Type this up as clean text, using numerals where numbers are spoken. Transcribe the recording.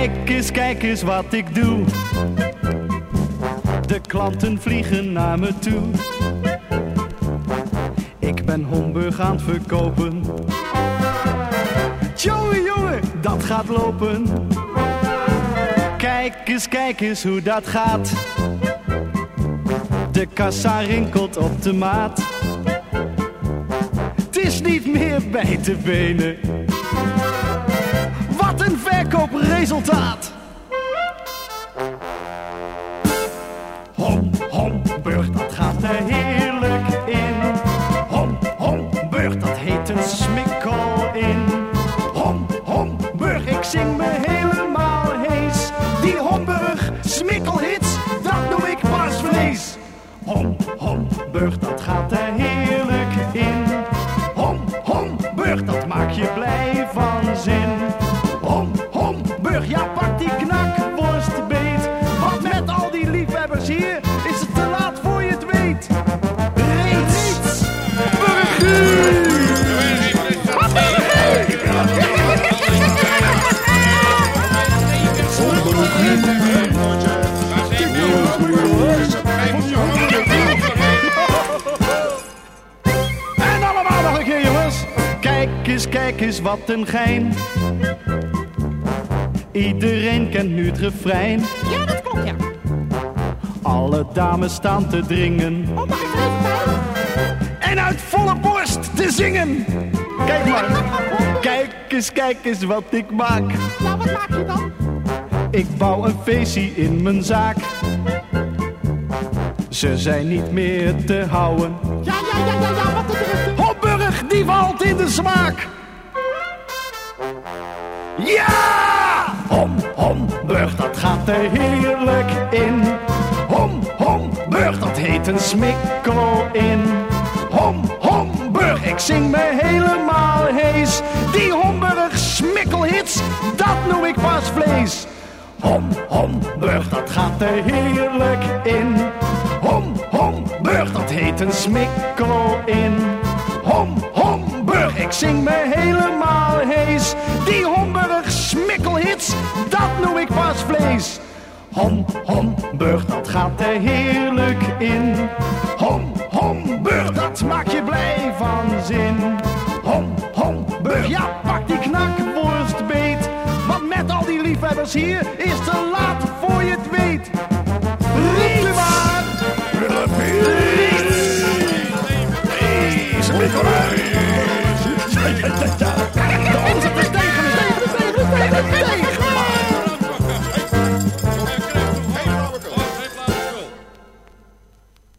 Kijk eens wat ik doe. De klanten vliegen naar me toe. Ik ben Homburg aan het verkopen. Jongen, dat gaat lopen. Kijk eens hoe dat gaat. De kassa rinkelt op de maat. Het is niet meer bij te benen. Wat een verkoopresultaat. Homburg, dat gaat er heerlijk in. Homburg, dat heet een smikkel in. Homburg, ik zing me helemaal hees. Die Homburg smikkelhits, dat noem ik paasvlees. Homburg, dat gaat er heerlijk in. Homburg, dat maakt je blij van zin. Homburg, ja, pak die knakworstbeet. Want met al die liefhebbers hier is het te laat voor je het weet. Reeds burger! En allemaal nog een keer, jongens. Kijk eens wat een gein. Iedereen kent nu het refrein. Ja, dat klopt, ja. Alle dames staan te dringen. Oh, mag ik er even bij? En uit volle borst te zingen. Kijk maar. Kijk eens wat ik maak. Nou, wat maak je dan? Ik bouw een feestje in mijn zaak. Ze zijn niet meer te houden. Ja, wat de drukte. Homburg, die valt in de smaak. Ja! Homburg, dat gaat er heerlijk in. Homburg, dat heet een smikkel in. Homburg, ik zing me helemaal hees. Die Homburg smikkelhits, dat noem ik paasvlees. Homburg, dat gaat er heerlijk in. Homburg, dat heet een smikkel in. Homburg, ik zing me helemaal hees. Die Homburg smikkelhits, dat noem ik paasvlees. Homburg, dat gaat er heerlijk in. Homburg, dat maakt je blij van zin. Homburg, ja, pak die knakworstbeet. Want met al die liefhebbers hier is het te laat voor je het weet. Riep u maar! Smikkel!